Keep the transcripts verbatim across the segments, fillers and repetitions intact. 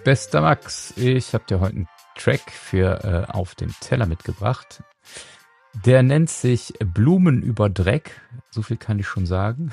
Bester Max, ich habe dir heute einen Track für äh, auf den Teller mitgebracht. Der nennt sich Blumen über Dreck, so viel kann ich schon sagen.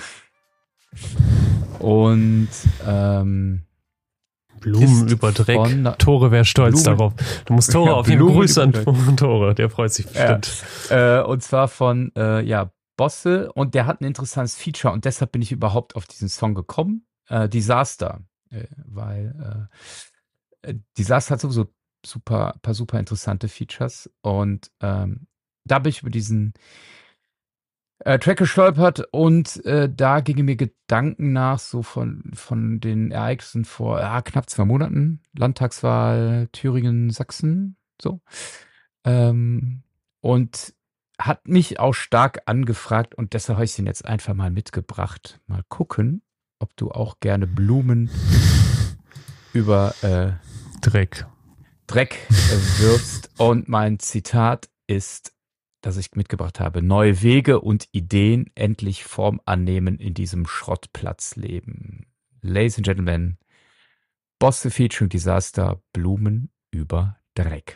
Und ähm, Blumen über Dreck. von- Tore wäre stolz Blumen- darauf. Du musst Tore Ja, auf jeden Fall Blumen Grüße über an Tore, der freut sich Ja. bestimmt. Äh, und zwar von äh, ja, Bosse, und der hat ein interessantes Feature und deshalb bin ich überhaupt auf diesen Song gekommen. Äh, Disaster, äh, weil äh, äh, Disaster hat sowieso super, paar super interessante Features und ähm, da bin ich über diesen äh, Track gestolpert und äh, da gingen mir Gedanken nach, so von, von den Ereignissen vor ja, knapp zwei Monaten, Landtagswahl Thüringen, Sachsen, so. Ähm, und hat mich auch stark angefragt und deshalb habe ich den jetzt einfach mal mitgebracht. Mal gucken, ob du auch gerne Blumen über äh, Dreck. Dreck äh, wirfst. Und mein Zitat ist, das ich mitgebracht habe: Neue Wege und Ideen endlich Form annehmen in diesem Schrottplatzleben. Ladies and Gentlemen, Bosse featuring Disaster, Blumen über Dreck.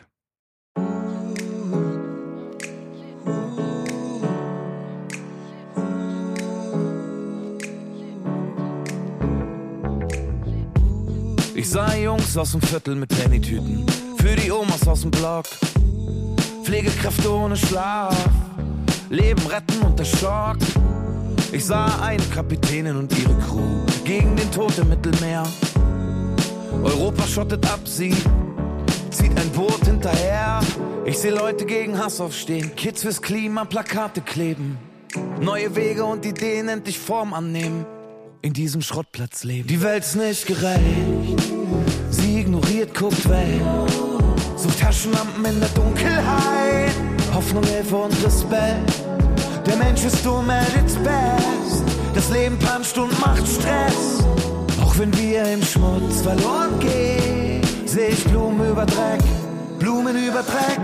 Ich sah Jungs aus dem Viertel mit Pennytüten, für die Omas aus dem Block. Pflegekräfte ohne Schlaf, Leben retten unter Schock. Ich sah eine Kapitänin und ihre Crew gegen den Tod im Mittelmeer. Europa schottet ab, sie zieht ein Boot hinterher. Ich seh Leute gegen Hass aufstehen, Kids fürs Klima, Plakate kleben. Neue Wege und Ideen endlich Form annehmen in diesem Schrottplatzleben. Die Welt's nicht gerecht, sie ignoriert, guckt weg, sucht Taschenlampen in der Dunkelheit, Hoffnung, Hilfe und Respekt. Der Mensch ist dumm at its best, das Leben puncht und macht Stress. Auch wenn wir im Schmutz verloren gehen, seh ich Blumen über Dreck, Blumen über Dreck.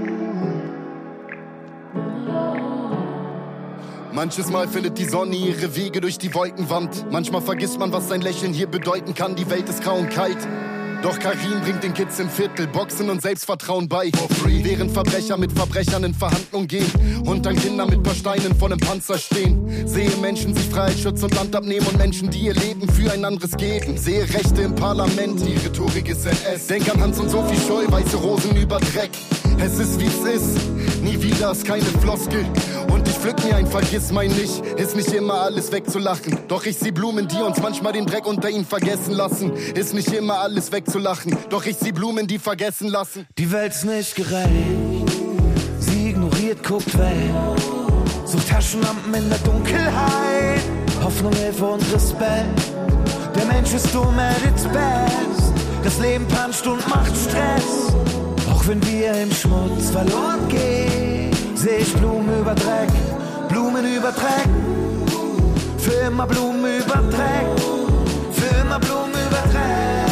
Manches Mal findet die Sonne ihre Wege durch die Wolkenwand. Manchmal vergisst man, was sein Lächeln hier bedeuten kann. Die Welt ist grau und kalt. Doch Karim bringt den Kids im Viertel Boxen und Selbstvertrauen bei. For free. Während Verbrecher mit Verbrechern in Verhandlung gehen und dann Kinder mit paar Steinen vor nem Panzer stehen. Sehe Menschen sich Freiheitsschutz und Land abnehmen und Menschen, die ihr Leben für ein anderes geben. Sehe Rechte im Parlament, die Rhetorik ist N S. Denk an Hans und Sophie Scholl, weiße Rosen über Dreck. Es ist wie es ist, nie wieder ist keine Floskel. Und ich pflück mir ein Vergissmein nicht, ist nicht immer alles wegzulachen. Doch ich seh Blumen, die uns manchmal den Dreck unter ihnen vergessen lassen. Ist nicht immer alles wegzulachen, doch ich seh Blumen, die vergessen lassen. Die Welt's nicht gerecht, sie ignoriert, guckt weg, sucht Taschenlampen in der Dunkelheit, Hoffnung, Hilfe und Respekt. Der Mensch ist dumm at its best, das Leben puncht und macht Stress. Auch wenn wir im Schmutz verloren gehen, seh ich Blumen über Dreck, Blumen über Dreck. Für immer Blumen über Dreck, für immer Blumen über Dreck.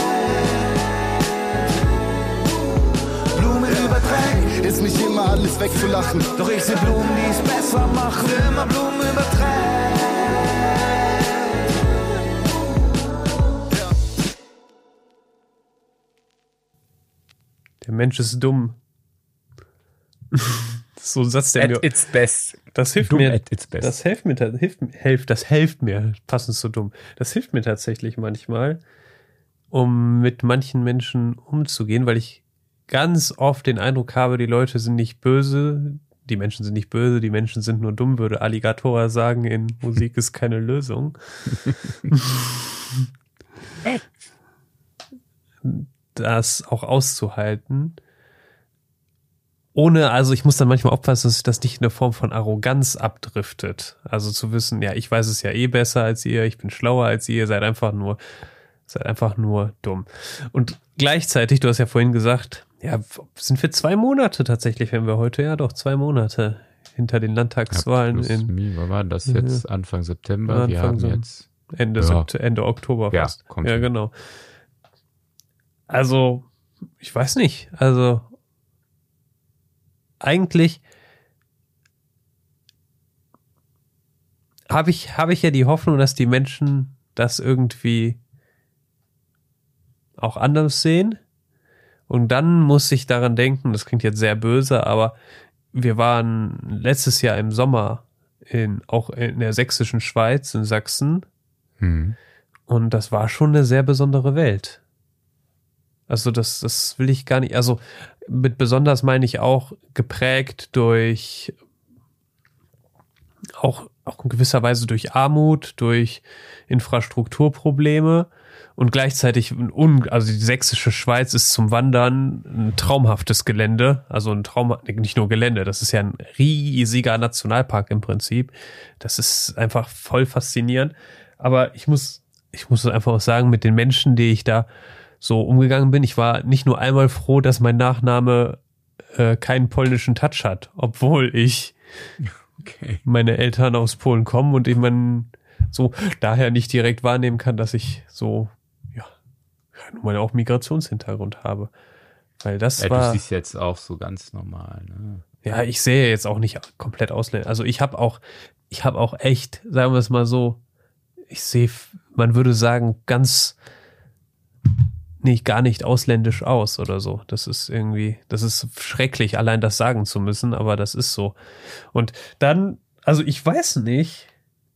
Blumen über Dreck. Ist nicht immer alles wegzulachen, Doch ich seh Blumen, die es besser machen. Für immer Blumen über Dreck. Der Mensch ist dumm. Das ist so ein Satz, der mir... At its best. Das hilft Dumm mir. at its best. Das hilft mir, hilft, hilft, das hilft mir, passend so dumm. Das hilft mir tatsächlich manchmal, um mit manchen Menschen umzugehen, weil ich ganz oft den Eindruck habe, die Leute sind nicht böse, die Menschen sind nicht böse, die Menschen sind nur dumm, würde Alligator sagen, in Musik ist keine Lösung. Das auch auszuhalten. Ohne, also ich muss dann manchmal aufpassen, dass das nicht in eine Form von Arroganz abdriftet. Also zu wissen, ja, ich weiß es ja eh besser als ihr, ich bin schlauer als ihr, ihr seid einfach nur, seid einfach nur dumm. Und gleichzeitig, du hast ja vorhin gesagt, ja, sind wir zwei Monate tatsächlich, wenn wir heute, ja doch, zwei Monate hinter den Landtagswahlen Ja, in Mi, wann war das jetzt? Anfang September? Anfang wir haben so jetzt Ende, Ja. Sept- Ende Oktober Ja, fast. kommt Ja, hin. genau. Also, ich weiß nicht, also eigentlich habe ich, habe ich ja die Hoffnung, dass die Menschen das irgendwie auch anders sehen. Und dann muss ich daran denken, das klingt jetzt sehr böse, aber wir waren letztes Jahr im Sommer in, auch in der sächsischen Schweiz, in Sachsen. Hm. Und das war schon eine sehr besondere Welt. Also das, das will ich gar nicht, also mit besonders meine ich auch geprägt durch, auch, auch in gewisser Weise durch Armut, durch Infrastrukturprobleme und gleichzeitig, un, also die sächsische Schweiz ist zum Wandern ein traumhaftes Gelände, also ein Traum, nicht nur Gelände, das ist ja ein riesiger Nationalpark im Prinzip. Das ist einfach voll faszinierend. Aber ich muss, ich muss einfach auch sagen, mit den Menschen, die ich da so umgegangen bin, ich war nicht nur einmal froh, dass mein Nachname äh, keinen polnischen Touch hat, obwohl ich okay. meine Eltern aus Polen kommen und ich man so daher nicht direkt wahrnehmen kann, dass ich so, ja, nun mal auch Migrationshintergrund habe. Weil das ja, war. Du siehst jetzt auch so ganz normal, ne? Ja, ich sehe jetzt auch nicht komplett Ausländer. Also ich habe auch, ich habe auch echt, sagen wir es mal so, ich sehe, man würde sagen, ganz nicht, gar nicht ausländisch aus oder so. Das ist irgendwie, das ist schrecklich, allein das sagen zu müssen, aber das ist so. Und dann, also ich weiß nicht,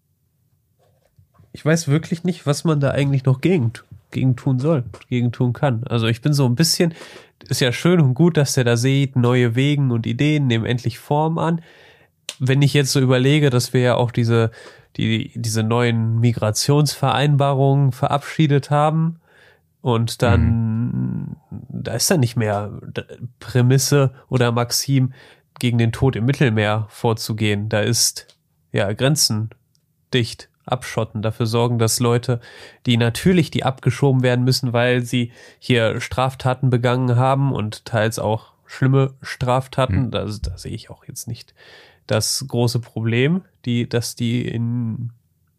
ich weiß wirklich nicht, was man da eigentlich noch gegen, gegen tun soll, gegen tun kann. Also ich bin so ein bisschen, ist ja schön und gut, dass der da sieht, neue Wegen und Ideen nehmen endlich Form an. Wenn ich jetzt so überlege, dass wir ja auch diese, die, diese neuen Migrationsvereinbarungen verabschiedet haben, und dann, mhm. da ist dann nicht mehr Prämisse oder Maxim, gegen den Tod im Mittelmeer vorzugehen. Da ist, ja, Grenzen dicht, abschotten, dafür sorgen, dass Leute, die natürlich, die abgeschoben werden müssen, weil sie hier Straftaten begangen haben und teils auch schlimme Straftaten, mhm. da, da sehe ich auch jetzt nicht das große Problem, die, dass die in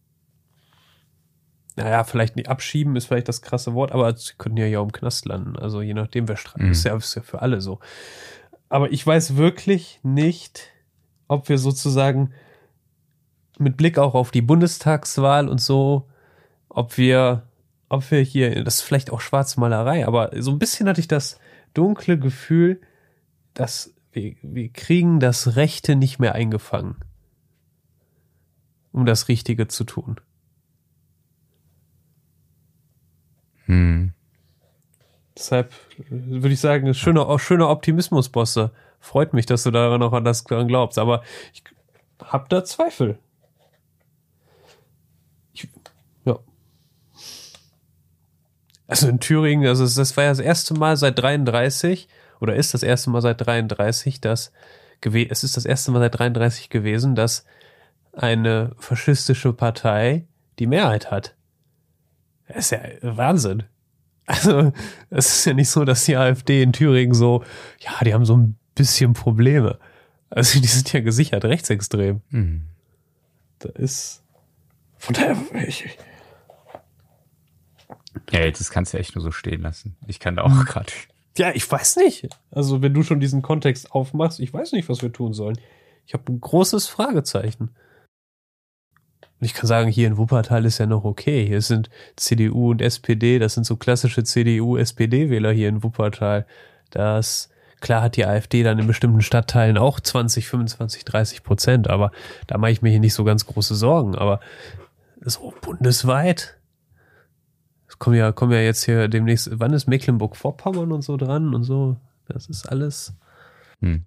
naja, vielleicht nicht abschieben ist vielleicht das krasse Wort, aber sie können ja ja im Knast landen. Also je nachdem, wer streikt, mhm. ist, ja, ist ja für alle so. Aber ich weiß wirklich nicht, ob wir sozusagen mit Blick auch auf die Bundestagswahl und so, ob wir, ob wir hier, das ist vielleicht auch Schwarzmalerei, aber so ein bisschen hatte ich das dunkle Gefühl, dass wir, wir kriegen das Rechte nicht mehr eingefangen, um das Richtige zu tun. Hm. Deshalb würde ich sagen, schöner, schöner Optimismus, Bosse. Freut mich, dass du daran noch an das daran glaubst, aber ich hab da Zweifel. Ich, ja. Also in Thüringen, also das war ja das erste Mal seit dreiunddreißig oder ist das erste Mal seit dreiunddreißig, dass gewe- es ist das erste Mal seit dreiunddreißig gewesen, dass eine faschistische Partei die Mehrheit hat. Das ist ja Wahnsinn. Also, es ist ja nicht so, dass die AfD in Thüringen so, ja, die haben so ein bisschen Probleme. Also, die sind ja gesichert rechtsextrem. Mhm. Da ist, von daher, ich, ja, das kannst du echt nur so stehen lassen. Ich kann da auch gerade. Ja, ich weiß nicht. Also, wenn du schon diesen Kontext aufmachst, ich weiß nicht, was wir tun sollen. Ich habe ein großes Fragezeichen. Und ich kann sagen, hier in Wuppertal ist ja noch okay. Hier sind C D U und S P D, das sind so klassische C D U-S P D-Wähler hier in Wuppertal. Das, klar hat die AfD dann in bestimmten Stadtteilen auch zwanzig, fünfundzwanzig, dreißig Prozent, aber da mache ich mir hier nicht so ganz große Sorgen. Aber so bundesweit, es kommen ja, kommen ja jetzt hier demnächst, wann ist Mecklenburg-Vorpommern und so dran und so. Das ist alles. Hm.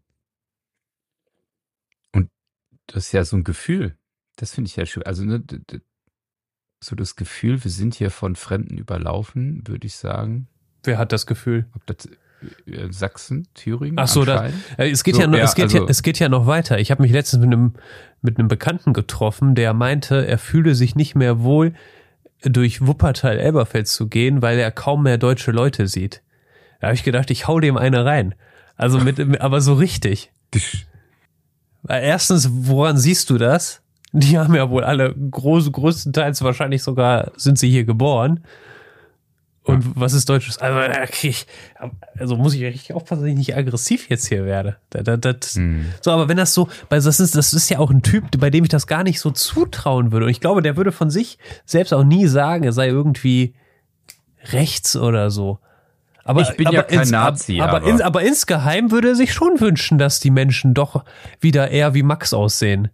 Und das ist ja so ein Gefühl. Das finde ich ja schön. Also ne, d- d- so das Gefühl, wir sind hier von Fremden überlaufen, würde ich sagen. Wer hat das Gefühl? Ob das äh, Sachsen, Thüringen? Ach so, das, anscheinend? äh, es geht So, ja noch, ja, es geht also- ja, es geht ja noch weiter. Ich habe mich letztens mit einem mit einem Bekannten getroffen, der meinte, er fühle sich nicht mehr wohl, durch Wuppertal-Elberfeld zu gehen, weil er kaum mehr deutsche Leute sieht. Da habe ich gedacht, ich hau dem eine rein. Also mit, aber so richtig. Weil erstens, woran siehst du das? Die haben ja wohl alle groß, größtenteils wahrscheinlich sogar sind sie hier geboren. Und ja. Was ist Deutsches? Also, da krieg ich, also muss ich richtig aufpassen, dass ich nicht aggressiv jetzt hier werde. Da, da, das, hm. So, aber wenn das so, weil das ist, das ist ja auch ein Typ, bei dem ich das gar nicht so zutrauen würde. Und ich glaube, der würde von sich selbst auch nie sagen, er sei irgendwie rechts oder so. Aber, ich bin aber ja kein ins, Nazi, aber, aber. In, aber insgeheim würde er sich schon wünschen, dass die Menschen doch wieder eher wie Max aussehen.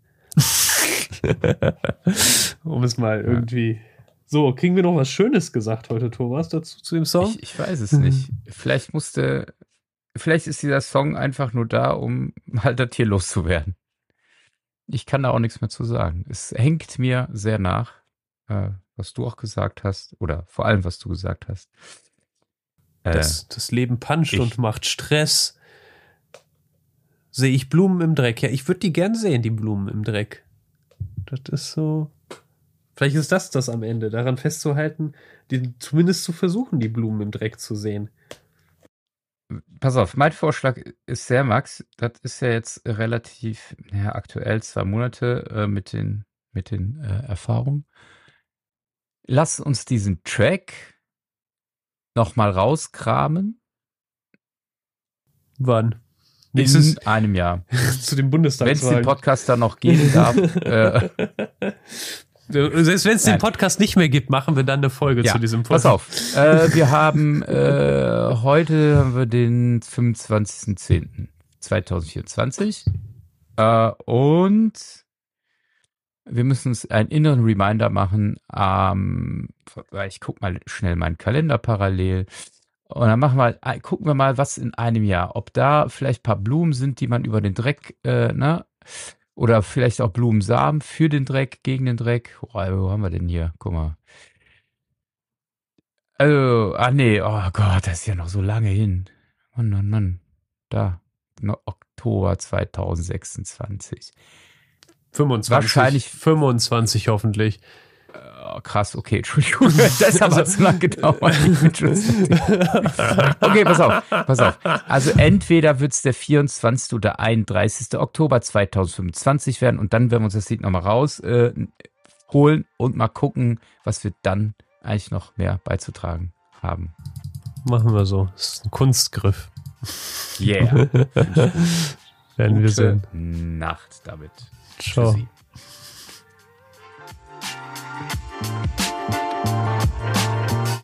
Um es mal irgendwie... So, kriegen wir noch was Schönes gesagt heute, Thomas, dazu zu dem Song? Ich, ich weiß es nicht. Vielleicht musste... Vielleicht ist dieser Song einfach nur da, um halt das hier loszuwerden. Ich kann da auch nichts mehr zu sagen. Es hängt mir sehr nach, äh, was du auch gesagt hast, oder vor allem, was du gesagt hast. Äh, das, das Leben puncht ich, und macht Stress. Sehe ich Blumen im Dreck? Ja, ich würde die gern sehen, die Blumen im Dreck. Das ist so... Vielleicht ist das das am Ende, daran festzuhalten, die, zumindest zu versuchen, die Blumen im Dreck zu sehen. Pass auf, mein Vorschlag ist sehr, Max, das ist ja jetzt relativ ja, aktuell, zwei Monate äh, mit den, mit den äh, Erfahrungen. Lass uns diesen Track nochmal rauskramen. Wann? In Nächstes, einem Jahr. zu dem Bundestagswahlen. Wenn es den Podcast dann noch geben darf. äh, Selbst wenn es den Podcast nicht mehr gibt, machen wir dann eine Folge ja, zu diesem Podcast. Pass auf, äh, wir haben äh, heute haben wir den fünfundzwanzigsten zehnten zweitausendvierundzwanzig äh, und wir müssen uns einen inneren Reminder machen. Ähm, ich gucke mal schnell meinen Kalender parallel und dann machen wir, gucken wir mal, was in einem Jahr, ob da vielleicht ein paar Blumen sind, die man über den Dreck, äh, ne? Oder vielleicht auch Blumensamen für den Dreck, gegen den Dreck. Oh, wo haben wir denn hier? Guck mal. Also, ah nee, oh Gott, das ist ja noch so lange hin. Mann, Mann, Mann. Da. Noch Oktober zweitausendsechsundzwanzig. fünfundzwanzig. Wahrscheinlich. fünfundzwanzig hoffentlich. Oh, krass, okay, Entschuldigung. Das hat aber zu lange gedauert. Okay, pass auf, pass auf. Also entweder wird es der vierundzwanzigste oder einunddreißigste Oktober zweitausendfünfundzwanzig werden und dann werden wir uns das Lied nochmal raus äh, holen und mal gucken, was wir dann eigentlich noch mehr beizutragen haben. Machen wir so. Das ist ein Kunstgriff. Yeah. Werden wir sehen. Nacht damit. Ciao. Tschüssi.